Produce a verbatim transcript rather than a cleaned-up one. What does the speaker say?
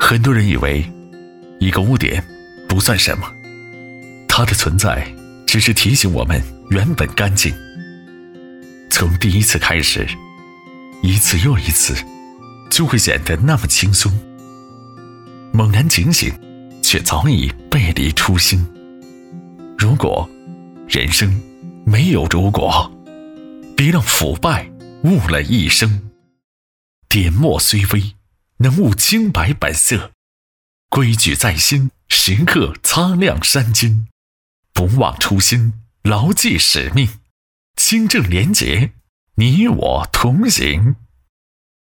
很多人以为一个污点不算什么，它的存在只是提醒我们原本干净。从第一次开始，一次又一次，就会显得那么轻松。猛然警醒，却早已背离初心。如果人生没有如果，别让腐败误了一生。点墨虽微，能悟清白本色，规矩在心，时刻擦亮山巾。不忘初心，牢记使命，清正廉洁，你我同行。